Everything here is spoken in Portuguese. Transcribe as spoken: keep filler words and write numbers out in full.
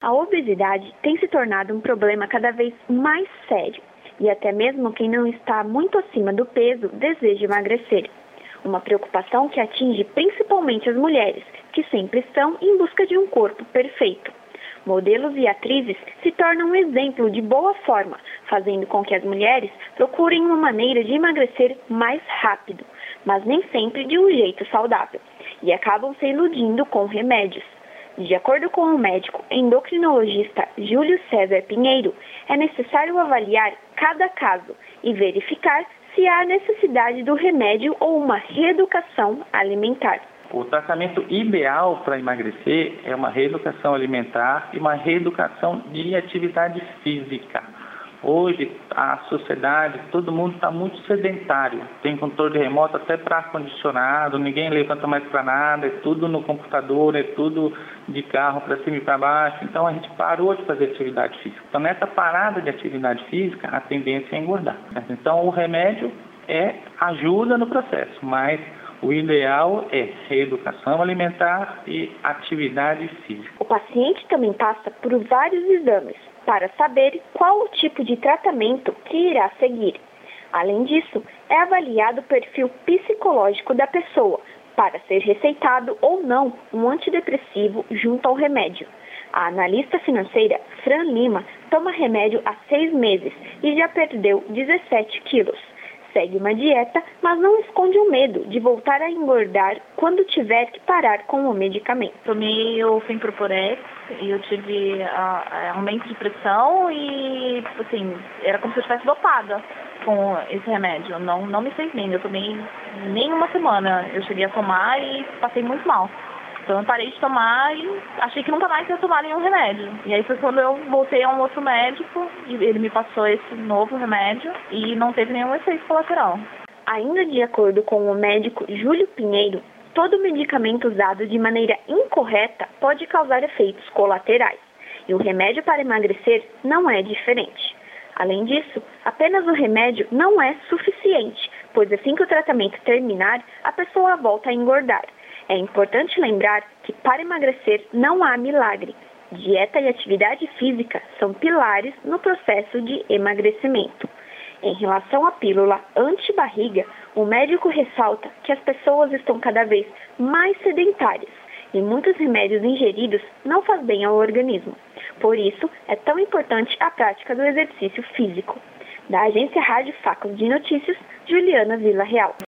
A obesidade tem se tornado um problema cada vez mais sério, e até mesmo quem não está muito acima do peso deseja emagrecer. Uma preocupação que atinge principalmente as mulheres, que sempre estão em busca de um corpo perfeito. Modelos e atrizes se tornam um exemplo de boa forma, fazendo com que as mulheres procurem uma maneira de emagrecer mais rápido, mas nem sempre de um jeito saudável, e acabam se iludindo com remédios. De acordo com o médico endocrinologista Júlio César Pinheiro, é necessário avaliar cada caso e verificar se há necessidade do remédio ou uma reeducação alimentar. O tratamento ideal para emagrecer é uma reeducação alimentar e uma reeducação de atividade física. Hoje, a sociedade, todo mundo está muito sedentário. Tem controle remoto até para ar-condicionado, ninguém levanta mais para nada, é tudo no computador, é tudo de carro para cima e para baixo. Então, a gente parou de fazer atividade física. Então, nessa parada de atividade física, a tendência é engordar. Então, o remédio é ajuda no processo, mas o ideal é reeducação alimentar e atividade física. O paciente também passa por vários exames para saber qual o tipo de tratamento que irá seguir. Além disso, é avaliado o perfil psicológico da pessoa para ser receitado ou não um antidepressivo junto ao remédio. A analista financeira Fran Lima toma remédio há seis meses e já perdeu dezessete quilos. Segue uma dieta, mas não esconde o medo de voltar a engordar quando tiver que parar com o medicamento. Tomei o Fenproporex e eu tive uh, aumento de pressão e, assim, era como se eu estivesse dopada com esse remédio. Não, não me fez bem, eu tomei nem uma semana. Eu cheguei a tomar e passei muito mal. Então eu parei de tomar e achei que nunca mais ia tomar nenhum remédio. E aí foi quando eu voltei a um outro médico e ele me passou esse novo remédio e não teve nenhum efeito colateral. Ainda de acordo com o médico Júlio Pinheiro, todo medicamento usado de maneira incorreta pode causar efeitos colaterais. E o remédio para emagrecer não é diferente. Além disso, apenas o remédio não é suficiente, pois assim que o tratamento terminar, a pessoa volta a engordar. É importante lembrar que para emagrecer não há milagre. Dieta e atividade física são pilares no processo de emagrecimento. Em relação à pílula anti-barriga, o médico ressalta que as pessoas estão cada vez mais sedentárias e muitos remédios ingeridos não fazem bem ao organismo. Por isso, é tão importante a prática do exercício físico. Da agência Rádio Facas de Notícias, Juliana Vila Real.